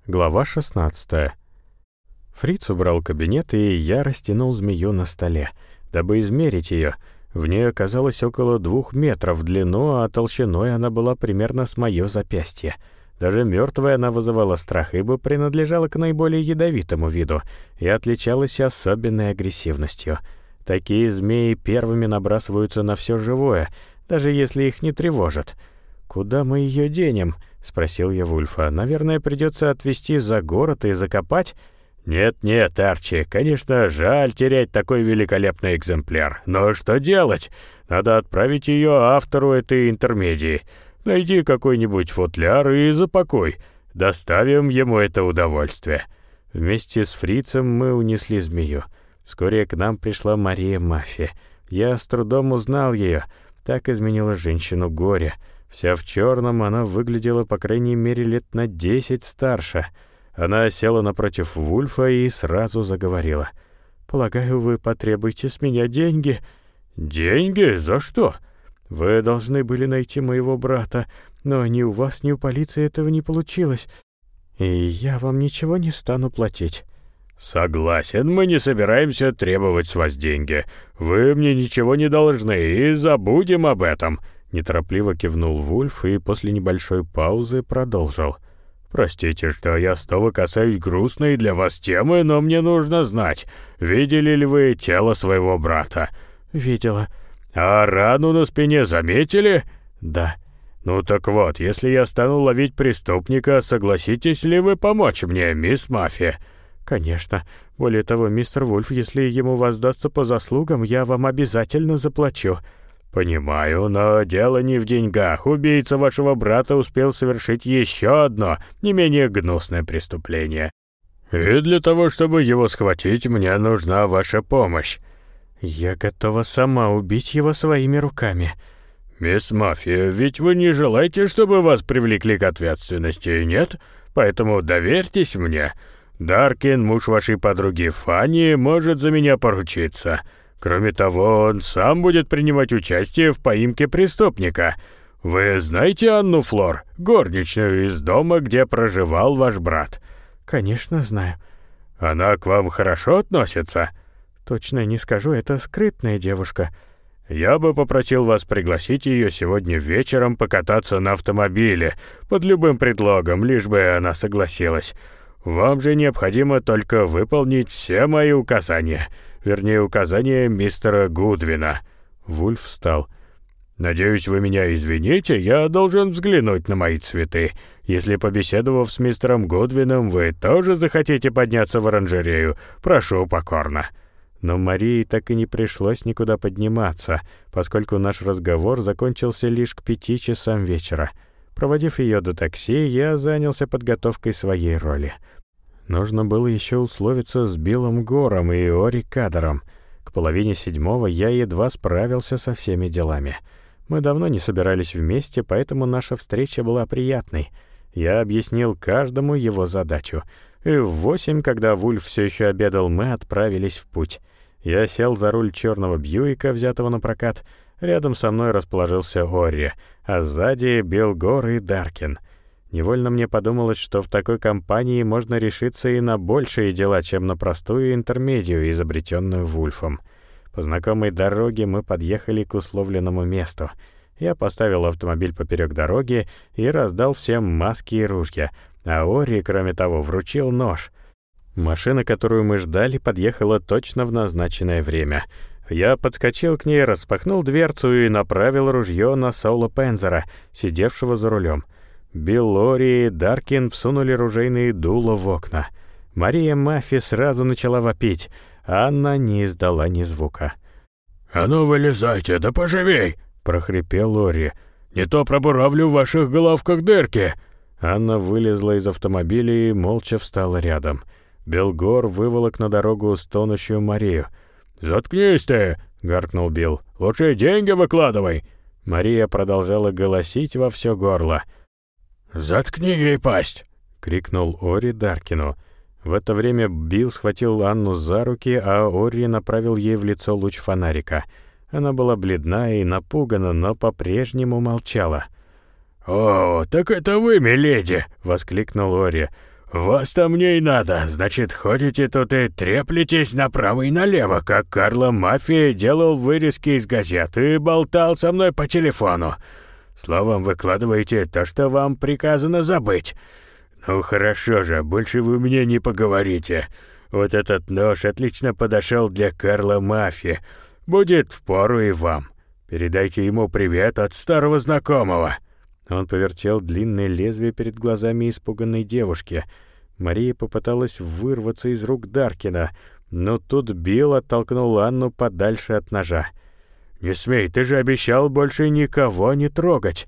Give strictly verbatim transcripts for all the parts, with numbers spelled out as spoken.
Глава шестнадцатая. Фриц убрал кабинет, и я растянул змею на столе, дабы измерить ее. В ней оказалось около двух метров в длину, а толщиной она была примерно с мое запястье. Даже мертвая она вызывала страх, ибо принадлежала к наиболее ядовитому виду и отличалась особенной агрессивностью. Такие змеи первыми набрасываются на все живое, даже если их не тревожат. «Куда мы ее денем?» — спросил я Вульфа. «Наверное, придется отвезти за город и закопать?» «Нет-нет, Арчи, конечно, жаль терять такой великолепный экземпляр. Но что делать? Надо отправить ее автору этой интермедии. Найди какой-нибудь футляр и запакуй. Доставим ему это удовольствие». Вместе с Фрицем мы унесли змею. Вскоре к нам пришла Мария Маффи. Я с трудом узнал ее. Так изменила женщину горе. Вся в черном, она выглядела, по крайней мере, лет на десять старше. Она села напротив Вульфа и сразу заговорила. «Полагаю, вы потребуете с меня деньги?» «Деньги? За что?» «Вы должны были найти моего брата, но ни у вас, ни у полиции этого не получилось, и я вам ничего не стану платить». «Согласен, мы не собираемся требовать с вас деньги. Вы мне ничего не должны, и забудем об этом». Неторопливо кивнул Вульф и после небольшой паузы продолжил. «Простите, что я снова касаюсь грустной для вас темы, но мне нужно знать, видели ли вы тело своего брата?» «Видела». «А рану на спине заметили?» «Да». «Ну так вот, если я стану ловить преступника, согласитесь ли вы помочь мне, мисс Маффи?» «Конечно. Более того, мистер Вульф, если ему воздастся по заслугам, я вам обязательно заплачу». «Понимаю, но дело не в деньгах. Убийца вашего брата успел совершить еще одно, не менее гнусное преступление. И для того, чтобы его схватить, мне нужна ваша помощь». «Я готова сама убить его своими руками». «Мисс Маффи, ведь вы не желаете, чтобы вас привлекли к ответственности, нет? Поэтому доверьтесь мне. Даркин, муж вашей подруги Фанни, может за меня поручиться. Кроме того, он сам будет принимать участие в поимке преступника. Вы знаете Анну Флор, горничную из дома, где проживал ваш брат?» «Конечно, знаю». «Она к вам хорошо относится?» «Точно не скажу, это скрытная девушка». «Я бы попросил вас пригласить ее сегодня вечером покататься на автомобиле, под любым предлогом, лишь бы она согласилась. Вам же необходимо только выполнить все мои указания». Вернее, указания мистера Гудвина». Вульф встал. «Надеюсь, вы меня извините, я должен взглянуть на мои цветы. Если, побеседовав с мистером Гудвином, вы тоже захотите подняться в оранжерею, прошу покорно». Но Марии так и не пришлось никуда подниматься, поскольку наш разговор закончился лишь к пяти часам вечера. Проводив ее до такси, я занялся подготовкой своей роли. Нужно было еще условиться с Биллом Гором и Ори Кадером. К половине седьмого я едва справился со всеми делами. Мы давно не собирались вместе, поэтому наша встреча была приятной. Я объяснил каждому его задачу. И в восемь, когда Вульф все еще обедал, мы отправились в путь. Я сел за руль черного Бьюика, взятого на прокат. Рядом со мной расположился Ори, а сзади Билл Гор и Даркин. Невольно мне подумалось, что в такой компании можно решиться и на большие дела, чем на простую интермедию, изобретенную Вульфом. По знакомой дороге мы подъехали к условленному месту. Я поставил автомобиль поперек дороги и раздал всем маски и ружья, а Ори, кроме того, вручил нож. Машина, которую мы ждали, подъехала точно в назначенное время. Я подскочил к ней, распахнул дверцу и направил ружье на Соло Пензера, сидевшего за рулем. Билл, Ори и Даркин всунули ружейные дула в окна. Мария Маффи сразу начала вопить, а Анна не издала ни звука. «А ну вылезайте, да поживей!» — прохрипел Ори. «Не то пробуравлю в ваших головках дырки!» Анна вылезла из автомобиля и молча встала рядом. Билл Гор выволок на дорогу стонущую Марию. «Заткнись ты!» — гаркнул Билл. «Лучше деньги выкладывай!» Мария продолжала голосить во все горло. «Заткни ей пасть!» — крикнул Ори Даркину. В это время Билл схватил Анну за руки, а Ори направил ей в лицо луч фонарика. Она была бледна и напугана, но по-прежнему молчала. «О, так это вы, миледи!» — воскликнул Ори. «Вас-то мне и надо, значит, ходите тут и треплетесь направо и налево, как Карло Маффи делал вырезки из газет и болтал со мной по телефону. Словом, выкладываете то, что вам приказано забыть. Ну хорошо же, больше вы мне не поговорите. Вот этот нож отлично подошел для Карло Маффи. Будет впору и вам. Передайте ему привет от старого знакомого». Он повертел длинное лезвие перед глазами испуганной девушки. Мария попыталась вырваться из рук Даркина, но тут Билл оттолкнул Анну подальше от ножа. «Не смей, ты же обещал больше никого не трогать».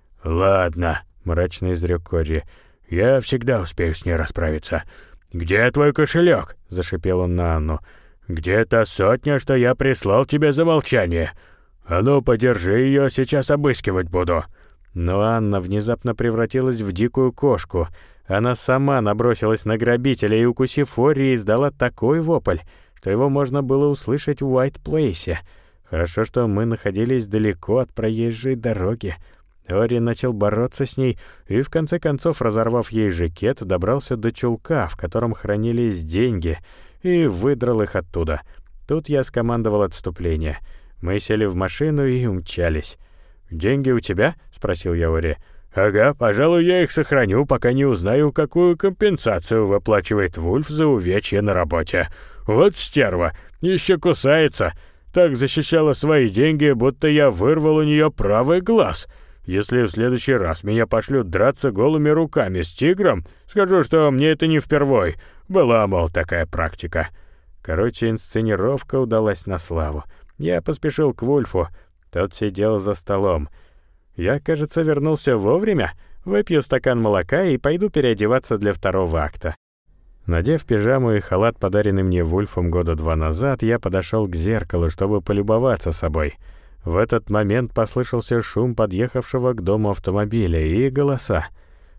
«Ладно», — мрачно изрек Кори, — «я всегда успею с ней расправиться». «Где твой кошелек?» — зашипел он на Анну. «Где та сотня, что я прислал тебе за молчание? А ну, подержи ее, сейчас обыскивать буду». Но Анна внезапно превратилась в дикую кошку. Она сама набросилась на грабителя и, укусив Ори, издала такой вопль, что его можно было услышать в Уайт-Плейсе. Хорошо, что мы находились далеко от проезжей дороги. Ори начал бороться с ней и, в конце концов, разорвав ей жакет, добрался до чулка, в котором хранились деньги, и выдрал их оттуда. Тут я скомандовал отступление. Мы сели в машину и умчались. «Деньги у тебя?» — спросил я Ори. «Ага, пожалуй, я их сохраню, пока не узнаю, какую компенсацию выплачивает Вульф за увечья на работе. Вот стерва, еще кусается. Так защищала свои деньги, будто я вырвал у нее правый глаз. Если в следующий раз меня пошлют драться голыми руками с тигром, скажу, что мне это не впервой. Была, мол, такая практика». Короче, инсценировка удалась на славу. Я поспешил к Вульфу. Тот сидел за столом. Я, кажется, вернулся вовремя. Выпью стакан молока и пойду переодеваться для второго акта. Надев пижаму и халат, подаренный мне Вульфом года два назад, я подошел к зеркалу, чтобы полюбоваться собой. В этот момент послышался шум подъехавшего к дому автомобиля и голоса.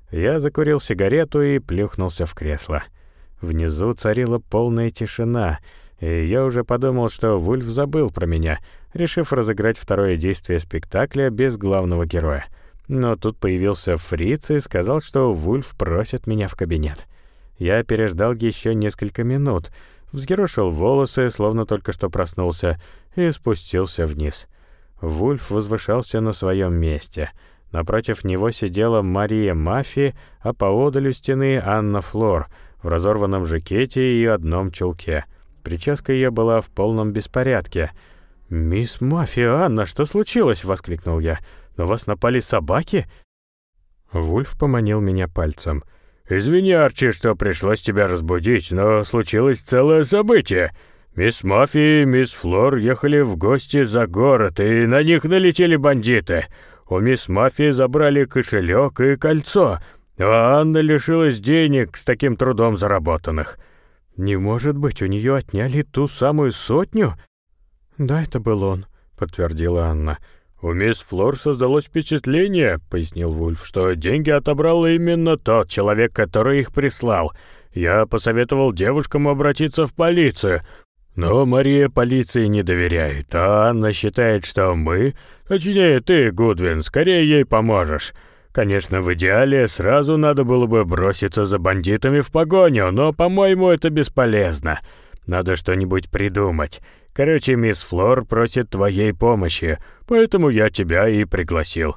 Я закурил сигарету и плюхнулся в кресло. Внизу царила полная тишина, и я уже подумал, что Вульф забыл про меня, решив разыграть второе действие спектакля без главного героя. Но тут появился Фриц и сказал, что Вульф просит меня в кабинет. Я переждал еще несколько минут, взъерошил волосы, словно только что проснулся, и спустился вниз. Вульф возвышался на своем месте. Напротив него сидела Мария Маффи, а поодаль у стены Анна Флор в разорванном жакете и одном чулке. Прическа ее была в полном беспорядке. «Мисс Маффи, Анна, что случилось?» — воскликнул я. «На вас напали собаки?» Вульф поманил меня пальцем. «Извини, Арчи, что пришлось тебя разбудить, но случилось целое событие. Мисс Маффи и мисс Флор ехали в гости за город, и на них налетели бандиты. У мисс Маффи забрали кошелек и кольцо, а Анна лишилась денег, с таким трудом заработанных». «Не может быть, у нее отняли ту самую сотню?» «Да, это был он», — подтвердила Анна. «У мисс Флор создалось впечатление, — пояснил Вульф, — что деньги отобрал именно тот человек, который их прислал. Я посоветовал девушкам обратиться в полицию, но Мария полиции не доверяет, а Анна считает, что мы, точнее ты, Гудвин, скорее ей поможешь. Конечно, в идеале сразу надо было бы броситься за бандитами в погоню, но, по-моему, это бесполезно. Надо что-нибудь придумать. Короче, мисс Флор просит твоей помощи, поэтому я тебя и пригласил».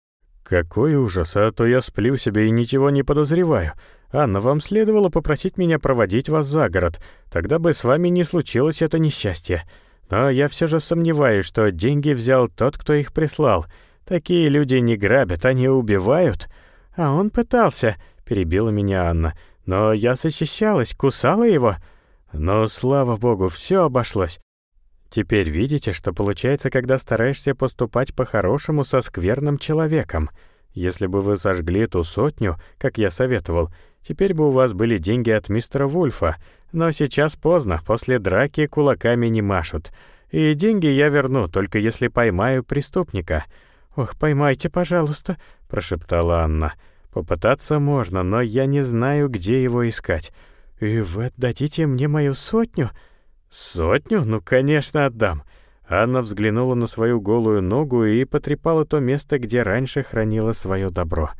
«Какой ужас, а то я сплю себе и ничего не подозреваю. Анна, вам следовало попросить меня проводить вас за город, тогда бы с вами не случилось это несчастье. Но я все же сомневаюсь, что деньги взял тот, кто их прислал. Такие люди не грабят, они убивают». «А он пытался», — перебила меня Анна. «Но я защищалась, кусала его». «Но, слава богу, все обошлось. Теперь видите, что получается, когда стараешься поступать по-хорошему со скверным человеком. Если бы вы сожгли ту сотню, как я советовал, теперь бы у вас были деньги от мистера Вульфа. Но сейчас поздно, после драки кулаками не машут. И деньги я верну, только если поймаю преступника». «Ох, поймайте, пожалуйста», — прошептала Анна. «Попытаться можно, но я не знаю, где его искать. И вы отдадите мне мою сотню?» «Сотню? Ну, конечно, отдам». Анна взглянула на свою голую ногу и потрепала то место, где раньше хранила свое добро.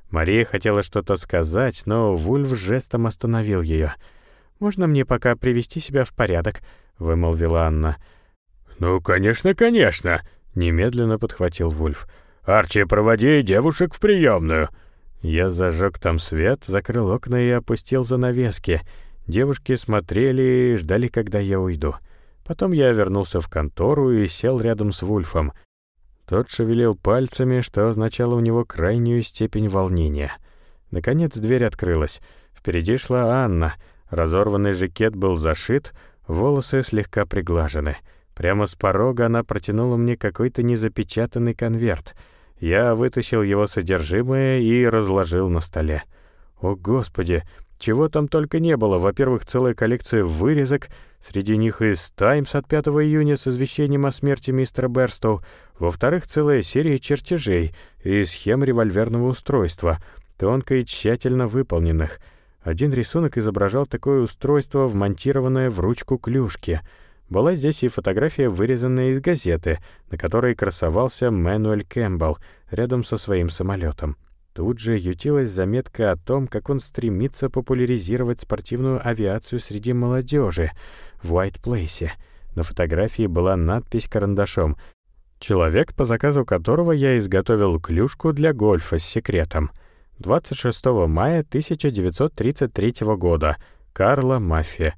Мария хотела что-то сказать, но Вульф жестом остановил ее. «Можно мне пока привести себя в порядок?» — вымолвила Анна. «Ну, конечно, конечно!» — немедленно подхватил Вульф. «Арчи, проводи девушек в приемную!» Я зажег там свет, закрыл окна и опустил занавески. Девушки смотрели и ждали, когда я уйду. Потом я вернулся в контору и сел рядом с Вульфом. Тот шевелил пальцами, что означало у него крайнюю степень волнения. Наконец дверь открылась. Впереди шла Анна. Разорванный жакет был зашит, волосы слегка приглажены. Прямо с порога она протянула мне какой-то незапечатанный конверт. Я вытащил его содержимое и разложил на столе. О, Господи! Чего там только не было. Во-первых, целая коллекция вырезок, среди них из «Таймс» от пятого июня с извещением о смерти мистера Берстоу. Во-вторых, целая серия чертежей и схем револьверного устройства, тонко и тщательно выполненных. Один рисунок изображал такое устройство, вмонтированное в ручку клюшки. Была здесь и фотография, вырезанная из газеты, на которой красовался Мэнуэль Кэмпбелл рядом со своим самолетом. Тут же ютилась заметка о том, как он стремится популяризировать спортивную авиацию среди молодежи в Уайт-Плейсе. На фотографии была надпись карандашом «Человек, по заказу которого я изготовил клюшку для гольфа с секретом. двадцать шестого мая тысяча девятьсот тридцать третьего года. Карло Маффи».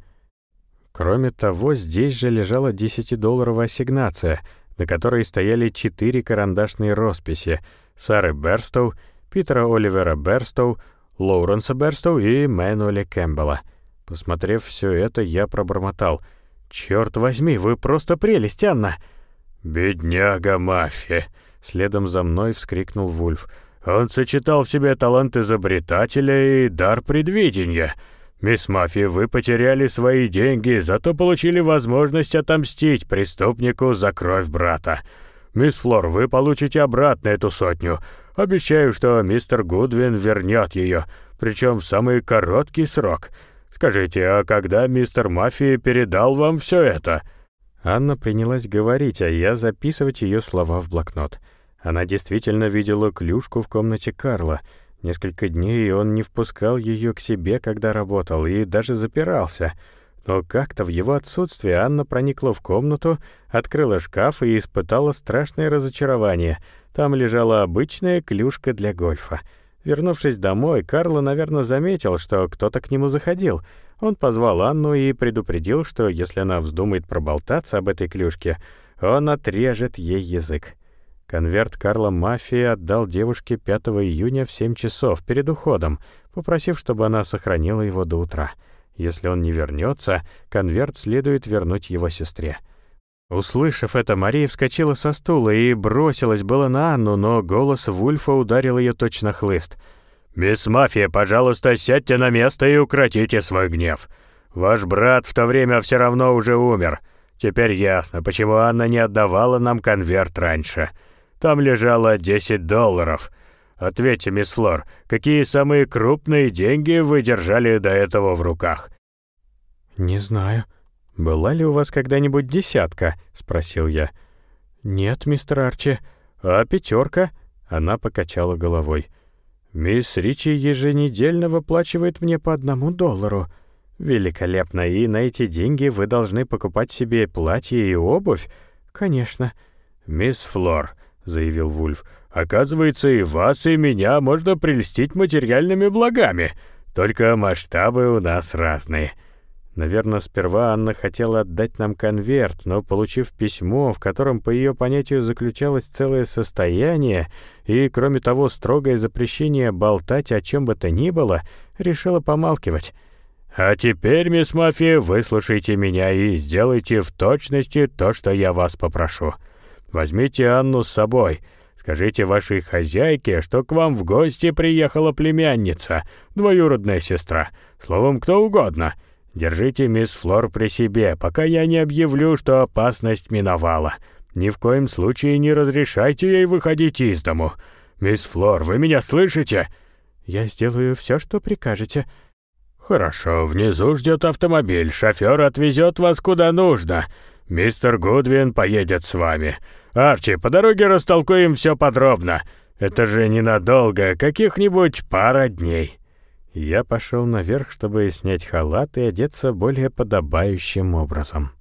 Кроме того, здесь же лежала десятидолларовая ассигнация, на которой стояли четыре карандашные росписи Сары Берстоу, Питера Оливера Берстоу, Лоуренса Берстоу и Мэнуэля Кэмпбелла. Посмотрев все это, я пробормотал: «Черт возьми, вы просто прелесть, Анна!» «Бедняга Маффи!» — следом за мной вскрикнул Вульф. «Он сочетал в себе талант изобретателя и дар предвидения. Мисс Маффи, вы потеряли свои деньги, зато получили возможность отомстить преступнику за кровь брата. Мисс Флор, вы получите обратно эту сотню. Обещаю, что мистер Гудвин вернет ее, причем в самый короткий срок. Скажите, а когда мистер Маффи передал вам все это?» Анна принялась говорить, а я записывать ее слова в блокнот. Она действительно видела клюшку в комнате Карла. Несколько дней он не впускал ее к себе, когда работал, и даже запирался. Но как-то в его отсутствие Анна проникла в комнату, открыла шкаф и испытала страшное разочарование. Там лежала обычная клюшка для гольфа. Вернувшись домой, Карло, наверное, заметил, что кто-то к нему заходил. Он позвал Анну и предупредил, что если она вздумает проболтаться об этой клюшке, он отрежет ей язык. Конверт Карла Маффи отдал девушке пятого июня в семь часов перед уходом, попросив, чтобы она сохранила его до утра. Если он не вернется, конверт следует вернуть его сестре. Услышав это, Мария вскочила со стула и бросилась было на Анну, но голос Вульфа ударил ее точно хлыст. «Мисс Маффи, пожалуйста, сядьте на место и укротите свой гнев. Ваш брат в то время все равно уже умер. Теперь ясно, почему Анна не отдавала нам конверт раньше. Там лежало десять долларов. Ответьте, мисс Флор, какие самые крупные деньги вы держали до этого в руках?» «Не знаю. Была ли у вас когда-нибудь десятка?» — спросил я. «Нет, мистер Арчи. А пятерка?» Она покачала головой. «Мисс Ричи еженедельно выплачивает мне по одному доллару. Великолепно, и на эти деньги вы должны покупать себе платье и обувь?» «Конечно». «Мисс Флор», — заявил Вульф, — «оказывается, и вас, и меня можно прельстить материальными благами. Только масштабы у нас разные». Наверное, сперва Анна хотела отдать нам конверт, но, получив письмо, в котором, по ее понятию, заключалось целое состояние, и, кроме того, строгое запрещение болтать о чем бы то ни было, решила помалкивать. «А теперь, мисс Маффи, выслушайте меня и сделайте в точности то, что я вас попрошу. Возьмите Анну с собой. Скажите вашей хозяйке, что к вам в гости приехала племянница, двоюродная сестра, словом, кто угодно. Держите мисс Флор при себе, пока я не объявлю, что опасность миновала. Ни в коем случае не разрешайте ей выходить из дому. Мисс Флор, вы меня слышите?» «Я сделаю все, что прикажете». «Хорошо, внизу ждет автомобиль, шофер отвезет вас куда нужно. Мистер Гудвин поедет с вами. Арчи, по дороге растолкуем все подробно. Это же ненадолго, каких-нибудь пара дней». Я пошел наверх, чтобы снять халат и одеться более подобающим образом.